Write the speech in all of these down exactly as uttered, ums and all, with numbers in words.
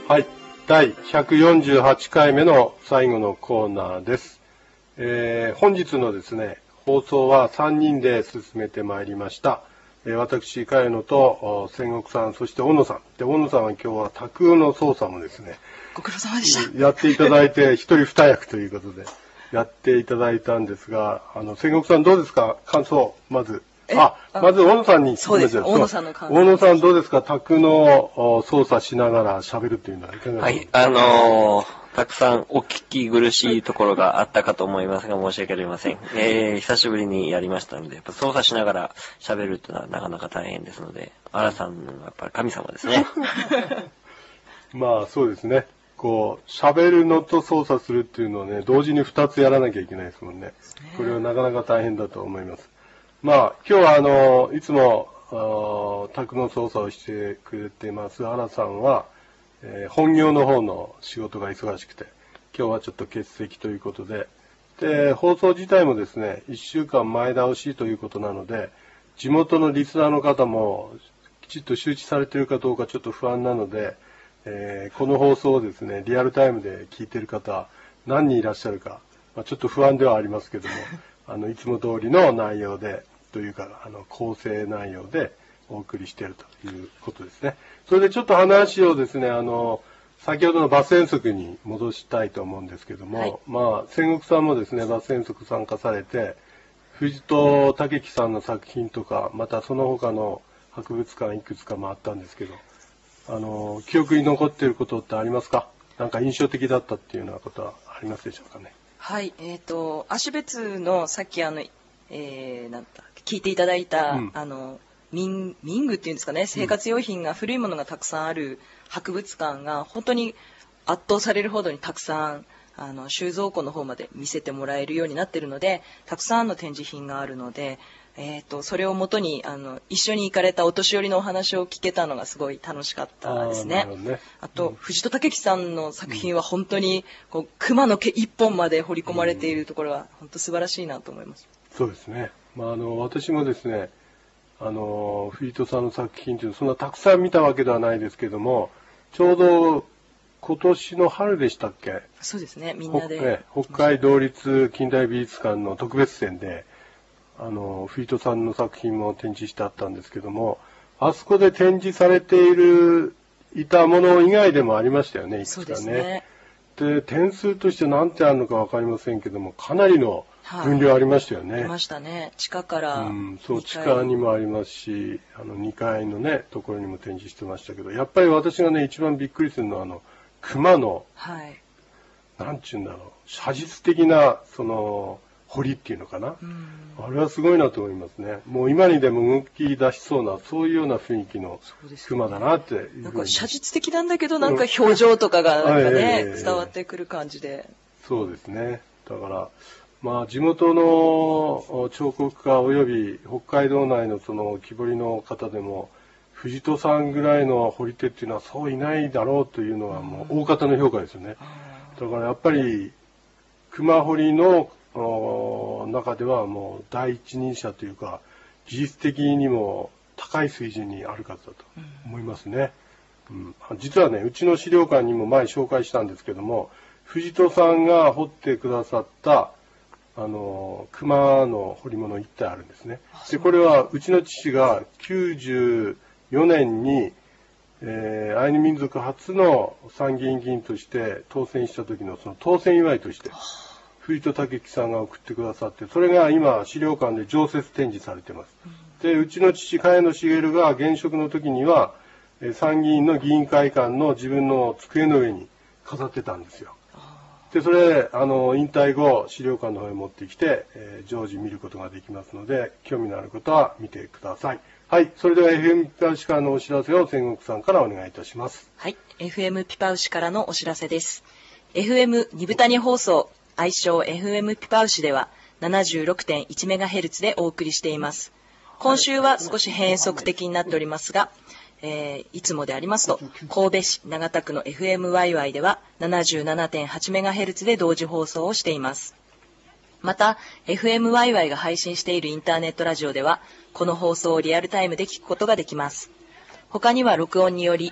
はい、だいひゃくよんじゅうはちかいめの最後のコーナーです。えー、本日のですね、放送はさんにんで進めてまいりました。えー、私、茅野と仙石さん、そして小野さん。で、小野さんは今日は架空の操作もですね、 ご苦労様でした。 やっていただいて、一人二役ということで、やっていただいたんですが、あの、仙石さんどうですか？感想、まず。あ、まず大野さんに聞きましょう。 大野さんの感想。 大野さんどうですか？卓の操作しながら喋るっていうのはいかがですか？ はい、あのー、たくさんお聞き苦しいところがあったかと思いますが、申し訳ありません。えー、久しぶりにやりましたので、やっぱ操作しながら喋るっていうのはなかなか大変ですので、荒さんのやっぱり神様ですね。 まあそうですね。こう、喋るのと操作するっていうのをね、同時に二つやらなきゃいけないですもんね。これはなかなか大変だと思います。まあ、今日はあの、いつも、卓の操作をしてくれてます荒さんは、えー、本業の方の仕事が忙しくて、今日はちょっと欠席ということで、で、放送自体もですね、いっしゅうかんまえ倒しということなので、地元のリスナーの方もきちっと周知されているかどうかちょっと不安なので、えー、この放送をですね、リアルタイムで聞いている方、何人いらっしゃるか、まあ、ちょっと不安ではありますけども、あの、いつも通りの内容で、というか、あの、構成内容でお送りしているということですね。それでちょっと話をですね、あの、先ほどのバス遠足に戻したいと思うんですけども、はい、まあ、仙石さんもですね、バス遠足参加されて、藤戸武樹さんの作品とか、またその他の博物館いくつか回ったんですけど、あの、記憶に残っていることってありますか？なんか印象的だったっていうようなことはありますでしょうかね。 はい、えっ、ー、と、芦別のさっきあの、えー、なんだ聞いていただいた、うん、あの民民具っていうんですかね、生活用品が、うん、古いものがたくさんある博物館が本当に圧倒されるほどにたくさんあの収蔵庫の方まで見せてもらえるようになっているので、たくさんの展示品があるので、えー、とそれをもとにあの一緒に行かれたお年寄りのお話を聞けたのがすごい楽しかったですね。 あ, ねあと、うん、藤戸武樹さんの作品は本当にこう熊の毛一本まで彫り込まれているところは本当素晴らしいなと思います。 そうですね。まあ、あの私もですね、あの藤戸さんの作品というのはそんなたくさん見たわけではないですけども、ちょうど今年の春でしたっけ？ そうですね、みんなで、ね、 北海道立近代美術館の特別展であの藤戸さんの作品も展示してあったんですけども、あそこで展示されているいたもの以外でもありましたよね、いくつかね。そうですね。で、点数として何点あるのか分かりませんけども、かなりの分量ありましたよね。 はい、ありましたね。地下から、 うん、そう、地下にもありますし、あのにかいのねところにも展示してましたけど、やっぱり私がね一番びっくりするのはあの熊の、はい、なんちゅうんだろう、写実的なその彫りっていうのかな、うん、あれはすごいなと思いますね。もう今にでも動き出しそうな、そういうような雰囲気の熊だなっていうふうに。 なんか写実的なんだけど、なんか表情とかがなんかね、うん、伝わってくる感じで。 そうですね。だからまあ地元の彫刻家および北海道内のその木彫りの方でも藤戸さんぐらいの彫り手っていうのはそういないだろうというのはもう大方の評価ですよね。だからやっぱり熊彫りの中ではもう第一人者というか、技術的にも高い水準にある方だと思いますね。うん、実はね、うちの資料館にも前紹介したんですけども、藤戸さんが彫ってくださったあの熊の彫り物一体あるんですね。で、これはうちの父がきゅうじゅうよねんに、えー、アイヌ民族初の参議院議員として当選した時のその当選祝いとして藤戸武樹さんが送ってくださって、それが今資料館で常設展示されています。で、うちの父茅野茂が現職の時には参議院の議員会館の自分の机の上に飾ってたんですよ。で、それあの引退後資料館の方へ持ってきて、えー、常時見ることができますので、興味のある方は見てください。はい、それでは エフエム ピパウシからのお知らせを仙石さんからお願いいたします。 はい、エフエム ピパウシからのお知らせです。エフエム 二部谷放送、愛称 エフエム ピパウシでは ななじゅうろくてんいちメガヘルツ でお送りしています。今週は少し変則的になっておりますが、えー、いつもでありますと神戸市長田区の エフエムワイワイ では ななじゅうななてんはちメガヘルツ で同時放送をしています。また エフエムワイワイ が配信しているインターネットラジオではこの放送をリアルタイムで聞くことができます。他には録音により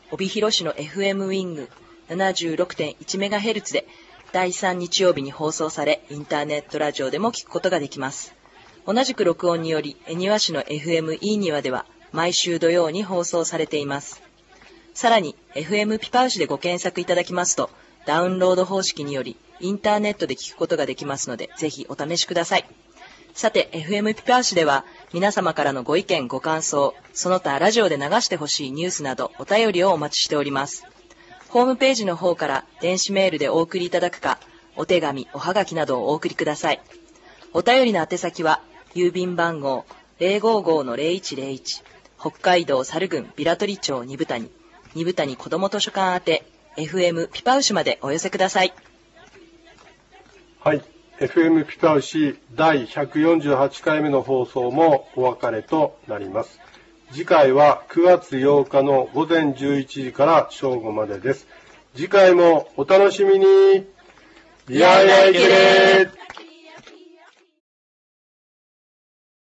帯広市の エフエム ウィング ななじゅうろくてんいちメガヘルツ でだいさん日曜日に放送され、インターネットラジオでも聞くことができます。同じく録音により、恵庭市の エフエム イーニワでは毎週土曜に放送されています。さらに エフエム ピパウシでご検索いただきますと、ダウンロード方式によりインターネットで聞くことができますので、ぜひお試しください。さて エフエム ピパウシでは皆様からのご意見ご感想、その他ラジオで流してほしいニュースなどお便りをお待ちしております。ホームページの方から電子メールでお送りいただくか、お手紙おはがきなどをお送りください。お便りの宛先は郵便番号 ゼロごーごーのゼロいちゼロいち、北海道猿郡平取町二部谷二部谷子ども図書館宛て エフエム ピパウシまでお寄せください。 はい、エフエム ピパウシだいひゃくよんじゅうはちかいめの放送もお別れとなります。次回はくがつようかのごぜんじゅういちじから正午までです。次回もお楽しみに。いやいやいけれー。